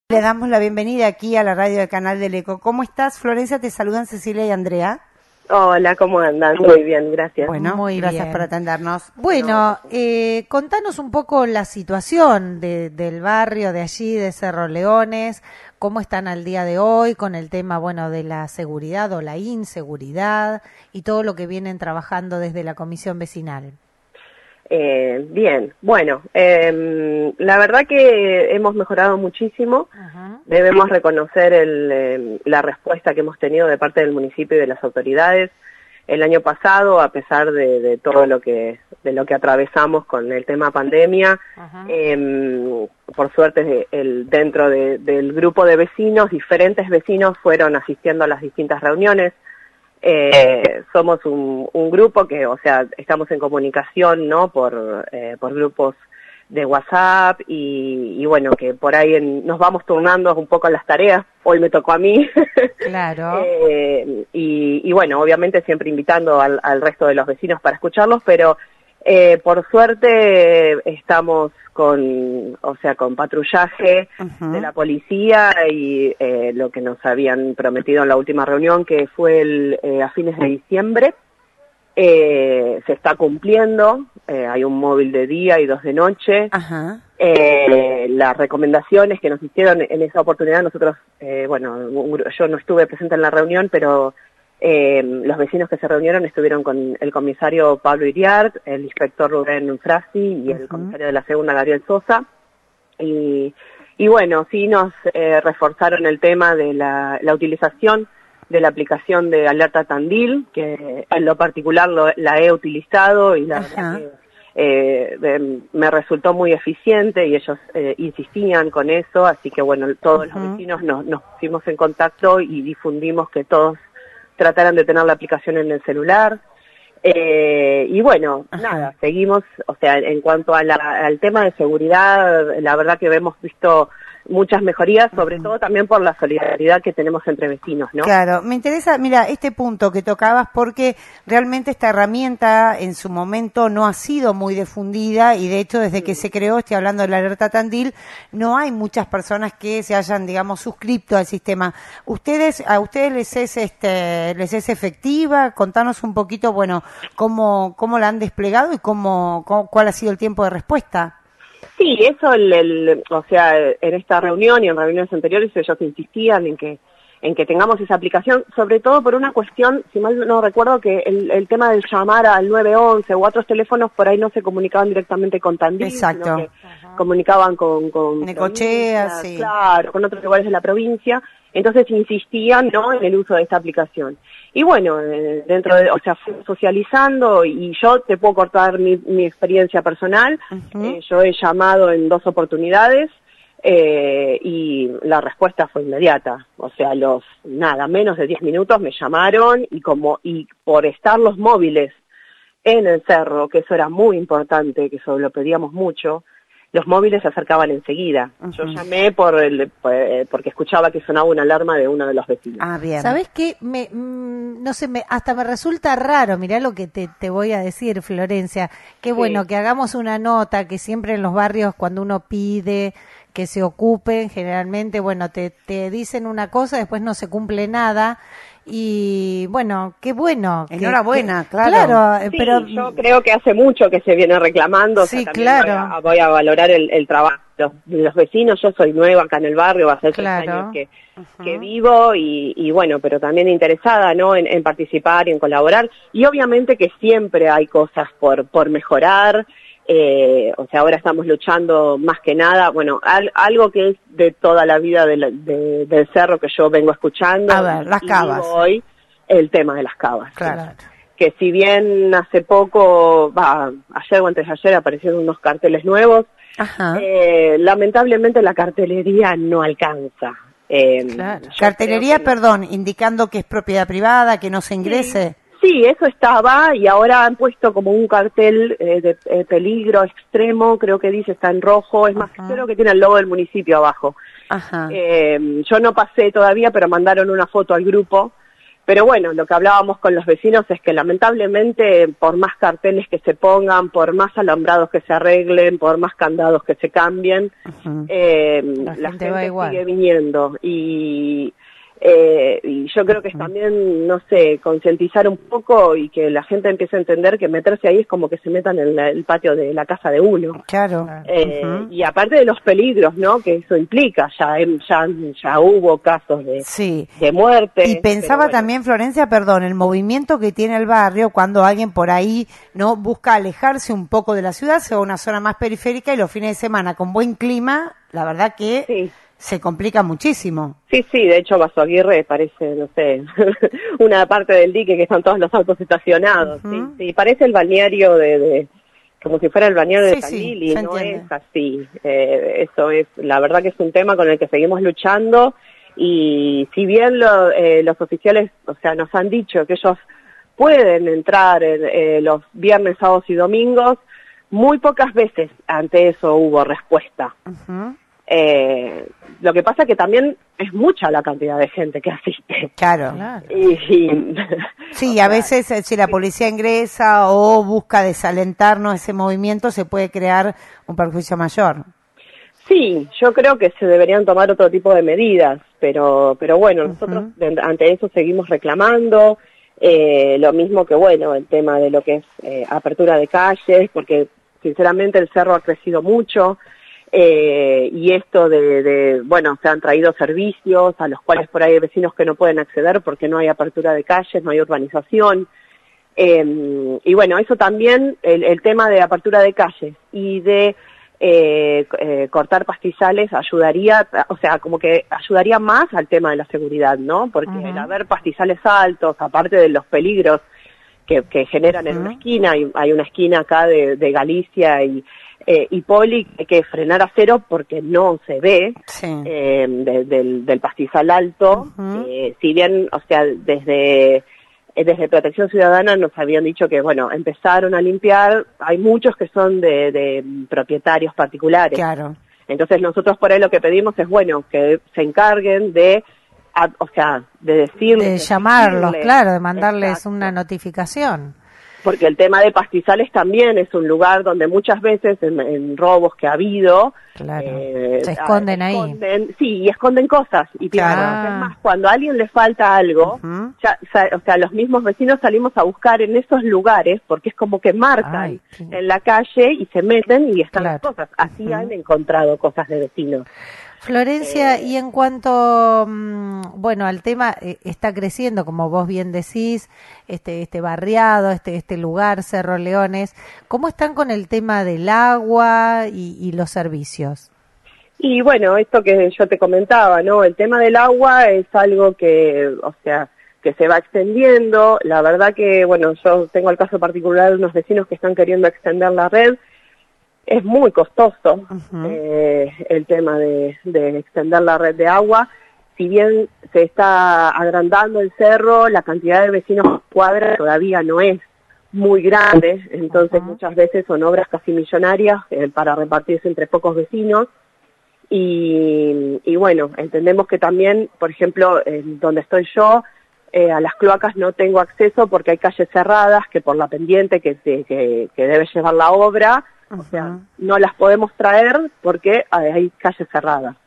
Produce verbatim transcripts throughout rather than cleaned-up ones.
Le damos la bienvenida aquí a la radio del Canal del Eco. ¿Cómo estás, Florencia? Te saludan Cecilia y Andrea. Hola, ¿cómo andan? Muy bien, gracias. Bueno, Muy gracias bien. por atendernos. Bueno, eh, contanos un poco la situación de, del barrio de allí, de Cerro Leones, cómo están al día de hoy con el tema, bueno, de la seguridad o la inseguridad y todo lo que vienen trabajando desde la comisión vecinal. Eh, bien, bueno, eh, la verdad que hemos mejorado muchísimo. Ajá. Debemos reconocer el, eh, la respuesta que hemos tenido de parte del municipio y de las autoridades. El año pasado, a pesar de, de todo lo que de lo que atravesamos con el tema pandemia, eh, por suerte el, dentro de, del grupo de vecinos, diferentes vecinos fueron asistiendo a las distintas reuniones. Eh, somos un, un grupo que, o sea, estamos en comunicación, ¿no? Por, eh, por grupos de WhatsApp y, y bueno, que por ahí en, nos vamos turnando un poco las tareas. Hoy me tocó a mí. Claro. eh, y, y bueno, obviamente siempre invitando al, al resto de los vecinos para escucharlos, pero eh, por suerte estamos con, o sea, con patrullaje Uh-huh. de la policía y eh, lo que nos habían prometido en la última reunión, que fue el, eh, a fines de diciembre, eh, se está cumpliendo. Eh, hay un móvil de día y dos de noche. Ajá. Eh, las recomendaciones que nos hicieron en esa oportunidad, nosotros, eh, bueno, un, yo no estuve presente en la reunión, pero eh, los vecinos que se reunieron estuvieron con el comisario Pablo Iriart, el inspector Rubén Frasi y el Uh-huh. comisario de la segunda, Gabriel Sosa. Y, y bueno, sí nos eh, reforzaron el tema de la, la utilización de la aplicación de Alerta Tandil, que en lo particular lo, la he utilizado y la Ajá. verdad que eh, de, me resultó muy eficiente y ellos eh, insistían con eso, así que bueno, todos Uh-huh. los vecinos nos, nos pusimos en contacto y difundimos que todos trataran de tener la aplicación en el celular. Eh, y bueno, Ajá. nada, seguimos, o sea, en cuanto a la, al tema de seguridad, la verdad que hemos visto muchas mejorías, sobre Ujú. todo también por la solidaridad que tenemos entre vecinos, ¿no? Claro, me interesa, mira, este punto que tocabas, porque realmente esta herramienta en su momento no ha sido muy difundida y de hecho desde que se creó, estoy hablando de la Alerta Tandil, no hay muchas personas que se hayan, digamos, suscripto al sistema. ¿Ustedes, a ustedes les es este, les es efectiva? Contanos un poquito, bueno, cómo, cómo la han desplegado y cómo, cómo cuál ha sido el tiempo de respuesta. Sí, eso, el, el, o sea, en esta reunión y en reuniones anteriores ellos insistían en que en que tengamos esa aplicación, sobre todo por una cuestión, si mal no recuerdo, que el, el tema de llamar al nueve once o a otros teléfonos por ahí no se comunicaban directamente con Tandil, Exacto. sino que comunicaban con, con Necochea, provincias, sí. claro, con otros lugares de la provincia, entonces insistían, ¿no?, en el uso de esta aplicación. Y bueno, eh, dentro de, o sea, fui socializando y yo te puedo cortar mi, mi experiencia personal. Uh-huh. Eh, yo he llamado en dos oportunidades eh, y la respuesta fue inmediata. O sea, los, nada, menos de diez minutos me llamaron y como, y por estar los móviles en el cerro, que eso era muy importante, que eso lo pedíamos mucho, los móviles se acercaban enseguida. Uh-huh. Yo llamé por el, eh, porque escuchaba que sonaba una alarma de uno de los vecinos. Ah, bien. ¿Sabés qué? Me, mm, no sé, me, hasta me resulta raro, mirá lo que te, te voy a decir, Florencia. Qué Sí. bueno que hagamos una nota, que siempre en los barrios cuando uno pide que se ocupen, generalmente, bueno, te, te dicen una cosa, después no se cumple nada. Y bueno, qué bueno. que- Enhorabuena, que- claro. Claro, eh, Sí, pero yo creo que hace mucho que se viene reclamando. o sea, Sí, también claro. Voy a, voy a valorar el, el trabajo de los, de los vecinos. Yo soy nueva acá en el barrio, hace tres Claro. años que, Ujú. que vivo y, y bueno, pero también interesada, ¿no?, en, en participar y en colaborar. Y obviamente que siempre hay cosas por, por mejorar. Eh, o sea, ahora estamos luchando más que nada, bueno, al, algo que es de toda la vida de la- de- del cerro que yo vengo escuchando. A ver, las y cavas. digo hoy, el tema de las cavas. Claro. Que si bien hace poco, va, ayer o antes de ayer aparecieron unos carteles nuevos, Ajá. eh, lamentablemente la cartelería no alcanza. Eh, Claro. yo Cartelería, creo que no. perdón, indicando que es propiedad privada, que no se ingrese. Sí, eso estaba y ahora han puesto como un cartel eh, de eh, peligro extremo, creo que dice, está en rojo, es más, Ajá. creo que tiene el logo del municipio abajo. Ajá. Eh, yo no pasé todavía, pero mandaron una foto al grupo Pero bueno, lo que hablábamos con los vecinos es que lamentablemente por más carteles que se pongan, por más alambrados que se arreglen, por más candados que se cambien, uh-huh. eh, la, la gente, gente sigue viniendo. Y, eh, y yo creo que es también, no sé, concientizar un poco y que la gente empiece a entender que meterse ahí es como que se metan en la, el patio de la casa de uno. Claro. Eh, uh-huh. Y aparte de los peligros, ¿no? Que eso implica, ya ya, ya hubo casos de, sí. de muerte. Y pensaba bueno. también, Florencia, perdón, el movimiento que tiene el barrio cuando alguien por ahí no busca alejarse un poco de la ciudad, se va a una zona más periférica y los fines de semana con buen clima, la verdad que sí. se complica muchísimo. Sí, sí, de hecho Basoaguirre parece, no sé, una parte del dique que están todos los autos estacionados. Uh-huh. sí, sí, parece el balneario de... de como si fuera el balneario sí, de Tandil sí, y no entiende. Es así. Eh, eso es, la verdad que es un tema con el que seguimos luchando y si bien lo, eh, los oficiales, o sea, nos han dicho que ellos pueden entrar eh, los viernes, sábados y domingos, muy pocas veces ante eso hubo respuesta. Uh-huh. Eh, lo que pasa que también es mucha la cantidad de gente que asiste. Claro. claro. Y, y, sí, sea, a veces si la policía ingresa o busca desalentarnos ese movimiento, se puede crear un perjuicio mayor. Sí, yo creo que se deberían tomar otro tipo de medidas, pero pero bueno, uh-huh. nosotros ante eso seguimos reclamando, eh, lo mismo que bueno, el tema de lo que es eh, apertura de calles, porque sinceramente el cerro ha crecido mucho. Eh, y esto de, de, bueno, se han traído servicios a los cuales por ahí hay vecinos que no pueden acceder porque no hay apertura de calles, no hay urbanización. Eh, y bueno, eso también, el, el tema de apertura de calles y de eh, eh, cortar pastizales ayudaría, o sea, como que ayudaría más al tema de la seguridad, ¿no? Porque uh-huh. el haber pastizales altos, aparte de los peligros que, que generan uh-huh. en una esquina, hay, hay una esquina acá de, de Galicia y Eh, y Poli hay que frenar a cero porque no se ve sí. eh, de, del, del pastizal alto, uh-huh. eh, si bien, o sea, desde eh, desde Protección Ciudadana nos habían dicho que, bueno, empezaron a limpiar, hay muchos que son de, de propietarios particulares. Claro. Entonces nosotros por ahí lo que pedimos es, bueno, que se encarguen de, a, o sea, de decirles... De llamarlos, decirles, claro, de mandarles exacto. una notificación. Porque el tema de pastizales también es un lugar donde muchas veces en, en robos que ha habido claro. eh, se esconden ahí esconden, sí, y esconden cosas y claro. es más, cuando a alguien le falta algo uh-huh. ya, o sea, los mismos vecinos salimos a buscar en esos lugares porque es como que marcan Ay, sí. en la calle y se meten y están claro. las cosas, así uh-huh. han encontrado cosas de vecinos. Florencia, eh, y en cuanto, bueno, al tema, eh, está creciendo, como vos bien decís, este este barriado, este este lugar, Cerro Leones, ¿cómo están con el tema del agua y, y los servicios? Y bueno, esto que yo te comentaba, ¿no? El tema del agua es algo que, o sea, que se va extendiendo. La verdad que, bueno, yo tengo el caso particular de unos vecinos que están queriendo extender la red. Es muy costoso uh-huh. eh, el tema de, de extender la red de agua. Si bien se está agrandando el cerro, la cantidad de vecinos por cuadra todavía no es muy grande, entonces uh-huh. muchas veces son obras casi millonarias eh, para repartirse entre pocos vecinos. Y, y bueno, entendemos que también, por ejemplo, en donde estoy yo, eh, a las cloacas no tengo acceso porque hay calles cerradas que por la pendiente que, que, que debe llevar la obra, uh-huh. o sea, no las podemos traer porque hay calles cerradas.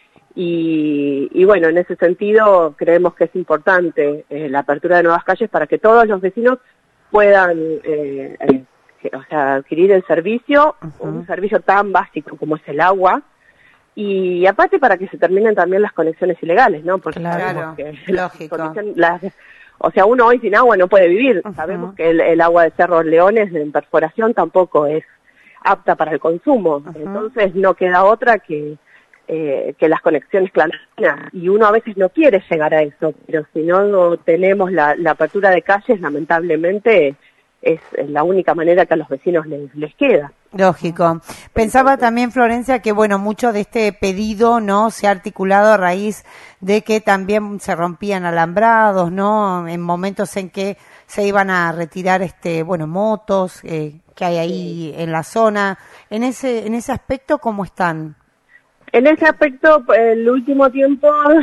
Y, y bueno, en ese sentido creemos que es importante eh, la apertura de nuevas calles para que todos los vecinos puedan eh, eh, o sea, adquirir el servicio, uh-huh. un servicio tan básico como es el agua, y aparte para que se terminen también las conexiones ilegales, ¿no? Porque claro, que lógico. Las, o sea, uno hoy sin agua no puede vivir. Uh-huh. Sabemos que el, el agua de Cerro Leones en perforación tampoco es apta para el consumo. Uh-huh. Entonces no queda otra que eh, que las conexiones clandestinas. Y uno a veces no quiere llegar a eso, pero si no tenemos la, la apertura de calles, lamentablemente es la única manera que a los vecinos les, les queda. Lógico. Pensaba también, Florencia, que bueno, mucho de este pedido, ¿no?, se ha articulado a raíz de que también se rompían alambrados, ¿no?, en momentos en que se iban a retirar, este, bueno, motos eh, que hay ahí sí. en la zona. En ese, en ese aspecto, ¿cómo están? En ese aspecto, el último tiempo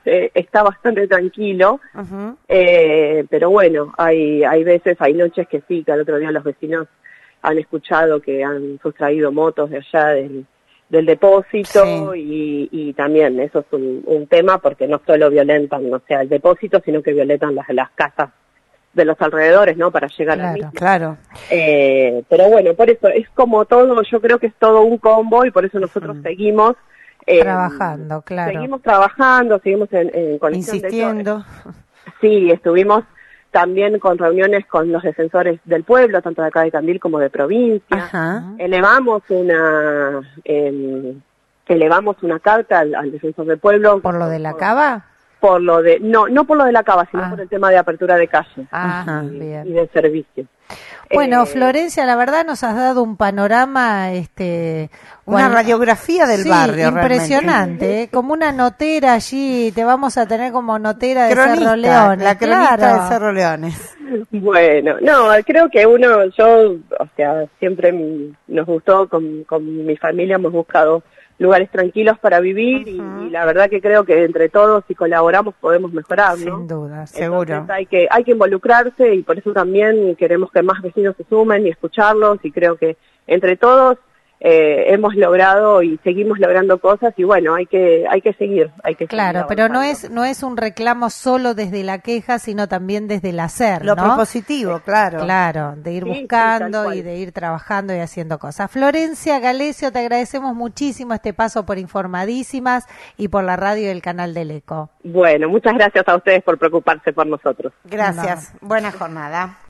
eh, está bastante tranquilo, Ujú. eh, pero bueno, hay, hay veces, hay noches que sí, que al otro día los vecinos han escuchado que han sustraído motos de allá del, del depósito y, y también eso es un, un tema porque no solo violentan, o sea, el depósito, sino que violentan las, las casas de los alrededores, ¿no? Para llegar Claro. a mí. Claro. Eh, pero bueno, por eso es como todo, yo creo que es todo un combo y por eso nosotros Ujú. seguimos eh, Trabajando, claro. Seguimos trabajando, seguimos en, en conexión. De hecho, Insistiendo. sí, estuvimos también con reuniones con los defensores del pueblo, tanto de acá de Tandil como de provincia. Ajá. Elevamos una eh, elevamos una carta al, al defensor del pueblo. ¿Por lo de la cava? Por lo de, no, no por lo de la cava, sino Ah. por el tema de apertura de calle Ah, Ajá. y, bien. y de servicio. Bueno, Eh, Florencia, la verdad nos has dado un panorama, este, Una cual- radiografía del sí, barrio, impresionante, ¿eh? Como una notera allí, te vamos a tener como notera de Cronista, Cerro Leones, la cronista claro. de Cerro Leones. Bueno, no, creo que uno, yo, o sea, siempre m- nos gustó, con, con mi familia hemos buscado lugares tranquilos para vivir y, Ujú. y la verdad que creo que entre todos, si colaboramos, podemos mejorar, ¿no? Sin duda. Seguro. Entonces hay que, hay que involucrarse y por eso también queremos que más vecinos se sumen y escucharlos y creo que entre todos eh, hemos logrado y seguimos logrando cosas y bueno, hay que, hay que seguir, hay que Claro, seguir pero no avanzando. es no es un reclamo solo desde la queja, sino también desde el hacer, Lo ¿no? propositivo, claro. Claro, de ir Sí, sí, buscando tal cual. y de ir trabajando y haciendo cosas. Florencia Galecio, te agradecemos muchísimo este paso por Informadísimas y por la radio y el canal del Eco. Bueno, muchas gracias a ustedes por preocuparse por nosotros. Gracias. Buena jornada.